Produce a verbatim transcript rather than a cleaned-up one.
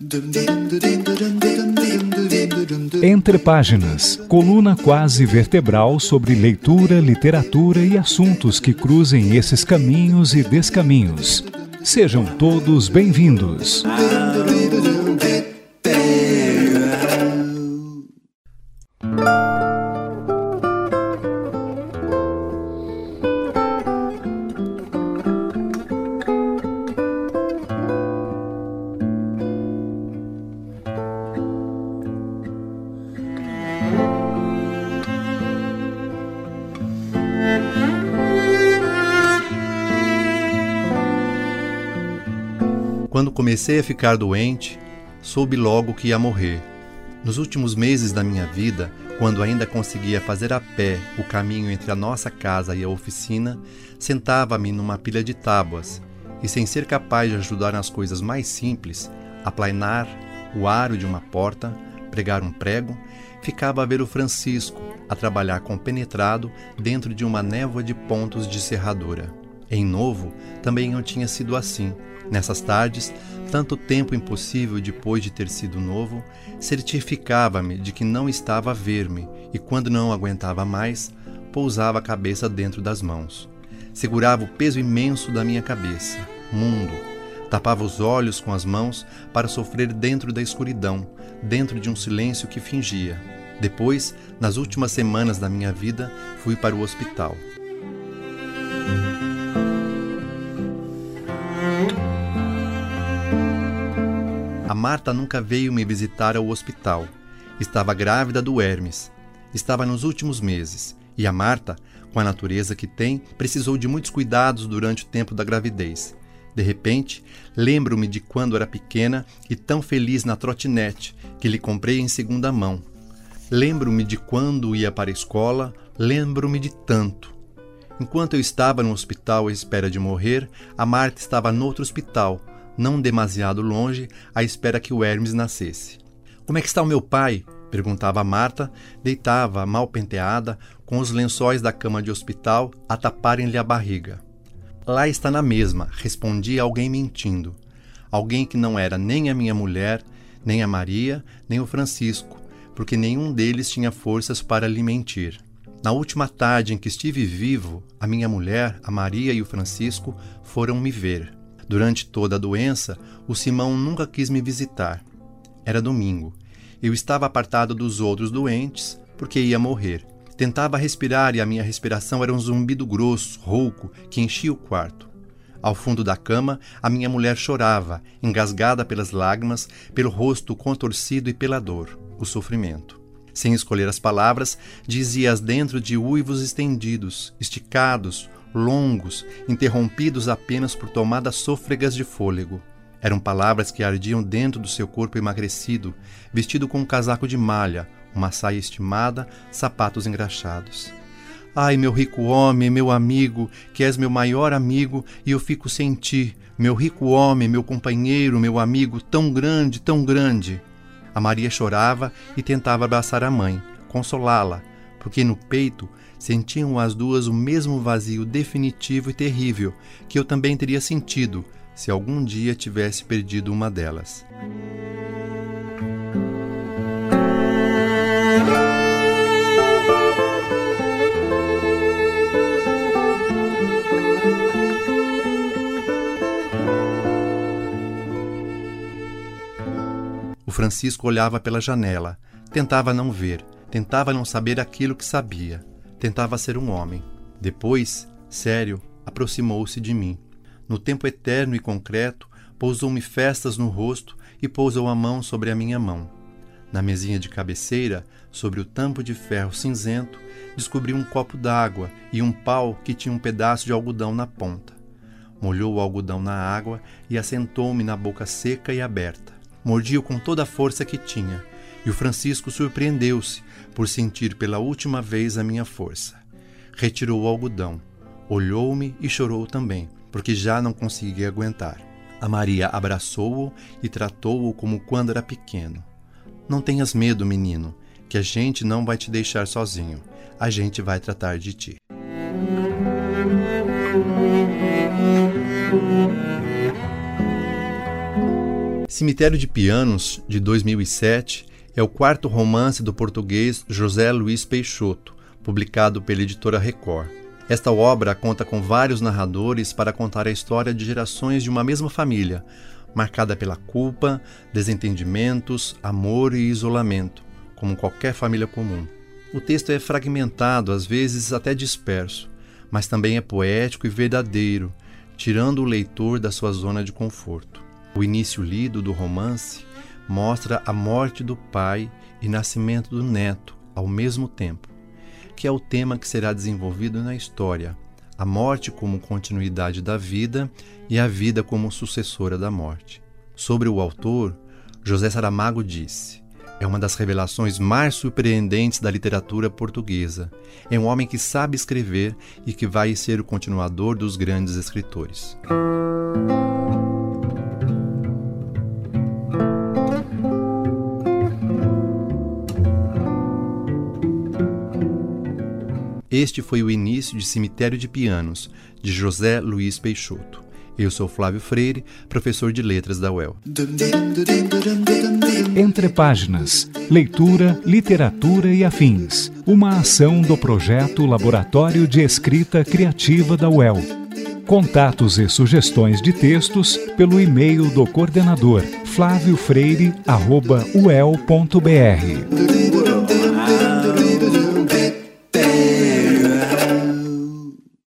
Entre Páginas, coluna quase vertebral sobre leitura, literatura e assuntos que cruzem esses caminhos e descaminhos. Sejam todos bem-vindos. Quando comecei a ficar doente, soube logo que ia morrer. Nos últimos meses da minha vida, quando ainda conseguia fazer a pé o caminho entre a nossa casa e a oficina, sentava-me numa pilha de tábuas e, sem ser capaz de ajudar nas coisas mais simples, aplainar o aro de uma porta, pregar um prego, ficava a ver o Francisco a trabalhar compenetrado dentro de uma névoa de pontos de serradura. Em Novo, também eu tinha sido assim. Nessas tardes, tanto tempo impossível depois de ter sido novo, certificava-me de que não estava a ver-me e, quando não aguentava mais, pousava a cabeça dentro das mãos. Segurava o peso imenso da minha cabeça, mundo. Tapava os olhos com as mãos para sofrer dentro da escuridão, dentro de um silêncio que fingia. Depois, nas últimas semanas da minha vida, fui para o hospital. A Marta nunca veio me visitar ao hospital. Estava grávida do Hermes. Estava nos últimos meses. E a Marta, com a natureza que tem, precisou de muitos cuidados durante o tempo da gravidez. De repente, lembro-me de quando era pequena e tão feliz na trotinete que lhe comprei em segunda mão. Lembro-me de quando ia para a escola, lembro-me de tanto. Enquanto eu estava no hospital à espera de morrer, a Marta estava noutro hospital, não demasiado longe, à espera que o Hermes nascesse. "Como é que está o meu pai?" perguntava a Marta, deitava, mal penteada, com os lençóis da cama de hospital a taparem-lhe a barriga. "Lá está na mesma", respondia alguém mentindo. Alguém que não era nem a minha mulher, nem a Maria, nem o Francisco, porque nenhum deles tinha forças para lhe mentir. Na última tarde em que estive vivo, a minha mulher, a Maria e o Francisco foram me ver. Durante toda a doença, o Simão nunca quis me visitar. Era domingo. Eu estava apartado dos outros doentes, porque ia morrer. Tentava respirar e a minha respiração era um zumbido grosso, rouco, que enchia o quarto. Ao fundo da cama, a minha mulher chorava, engasgada pelas lágrimas, pelo rosto contorcido e pela dor, o sofrimento. Sem escolher as palavras, dizia-as dentro de uivos estendidos, esticados, longos, interrompidos apenas por tomadas sôfregas de fôlego. Eram palavras que ardiam dentro do seu corpo emagrecido, vestido com um casaco de malha, uma saia estimada, sapatos engraxados. "Ai, meu rico homem, meu amigo, que és meu maior amigo, e eu fico sem ti, meu rico homem, meu companheiro, meu amigo, tão grande, tão grande." A Maria chorava e tentava abraçar a mãe, consolá-la, porque no peito sentiam as duas o mesmo vazio definitivo e terrível que eu também teria sentido se algum dia tivesse perdido uma delas. O Francisco olhava pela janela, tentava não ver, tentava não saber aquilo que sabia, tentava ser um homem. Depois, sério, aproximou-se de mim. No tempo eterno e concreto, pousou-me festas no rosto e pousou a mão sobre a minha mão. Na mesinha de cabeceira, sobre o tampo de ferro cinzento, descobri um copo d'água e um pau que tinha um pedaço de algodão na ponta. Molhou o algodão na água e assentou-me na boca seca e aberta. Mordi-o com toda a força que tinha, e o Francisco surpreendeu-se por sentir pela última vez a minha força. Retirou o algodão, olhou-me e chorou também, porque já não conseguia aguentar. A Maria abraçou-o e tratou-o como quando era pequeno. "Não tenhas medo, menino, que a gente não vai te deixar sozinho. A gente vai tratar de ti." Cemitério de Pianos, de dois mil e sete, é o quarto romance do português José Luiz Peixoto, publicado pela editora Record. Esta obra conta com vários narradores para contar a história de gerações de uma mesma família, marcada pela culpa, desentendimentos, amor e isolamento, como qualquer família comum. O texto é fragmentado, às vezes até disperso, mas também é poético e verdadeiro, tirando o leitor da sua zona de conforto. O início lido do romance mostra a morte do pai e nascimento do neto ao mesmo tempo, que é o tema que será desenvolvido na história, a morte como continuidade da vida e a vida como sucessora da morte. Sobre o autor, José Saramago disse: é uma das revelações mais surpreendentes da literatura portuguesa. É um homem que sabe escrever e que vai ser o continuador dos grandes escritores. Este foi o início de Cemitério de Pianos, de José Luiz Peixoto. Eu sou Flávio Freire, professor de letras da U E L. Entre Páginas, Leitura, Literatura e Afins. Uma ação do projeto Laboratório de Escrita Criativa da U E L. Contatos e sugestões de textos pelo e-mail do coordenador flávio freire arroba u e l ponto b r.